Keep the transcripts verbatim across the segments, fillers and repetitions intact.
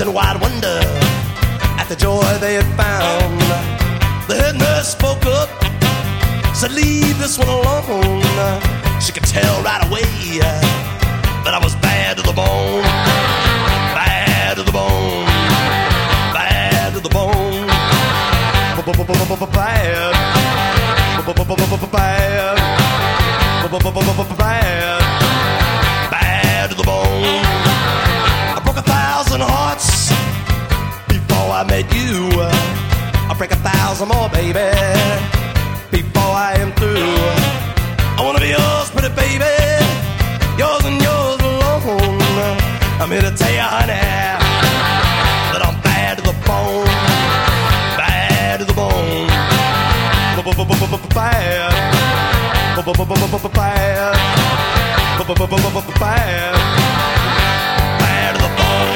in wide wonder at the joy they had found. The head nurse spoke up, said, leave this one alone. She could tell right away that I was bad to the bone. Bad to the bone. Bad to the bone. Bad. Bad. Bad. Bad to the bone. I broke a thousand hearts before I met you. I'll break a thousand more, baby, before I am through. I wanna be yours, pretty baby, yours and yours alone. I'm here to tell you, honey, that I'm bad to the bone. Bad to the bone. Bad. Bad. Bad. Bad to the bone.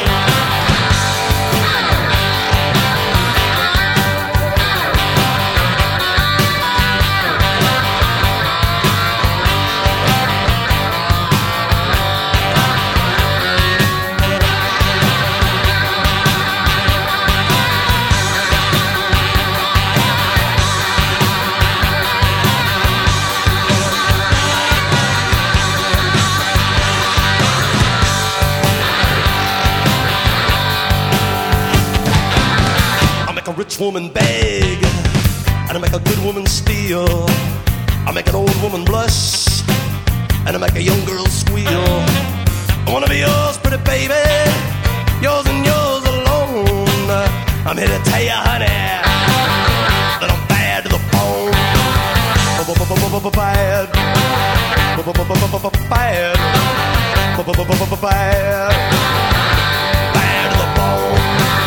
A rich woman beg, and I make a good woman steal. I make an old woman blush, and I make a young girl squeal. I wanna be yours, pretty baby, yours and yours alone. I'm here to tell you, honey, that I'm bad to the bone. Bad. Bad. Bad. Bad to the bone.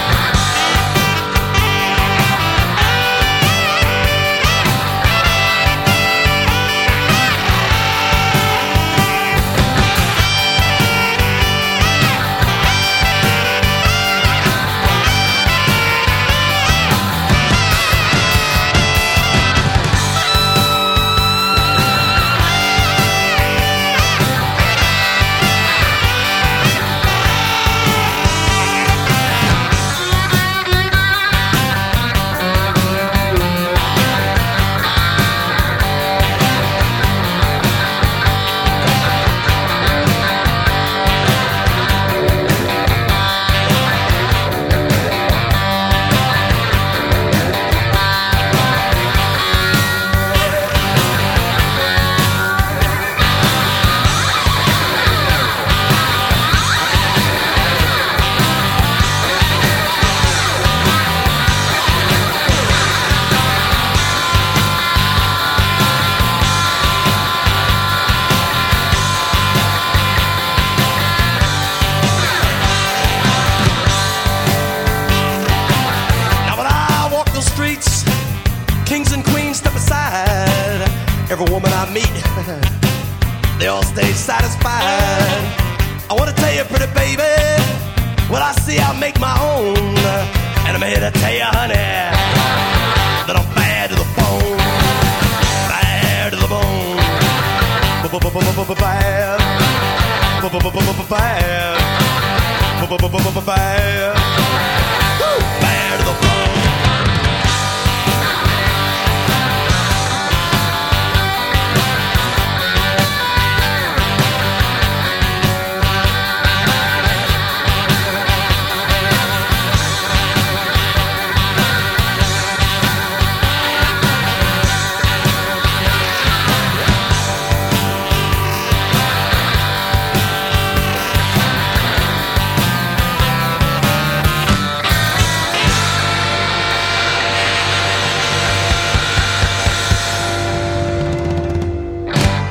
Kings and queens step aside. Every woman I meet, they all stay satisfied. I wanna tell you, pretty baby, what I see I make my own. And I'm here to tell you, honey, that I'm bad to the bone. Bad to the bone. Bad. Bad. Bad. Bad to the bone.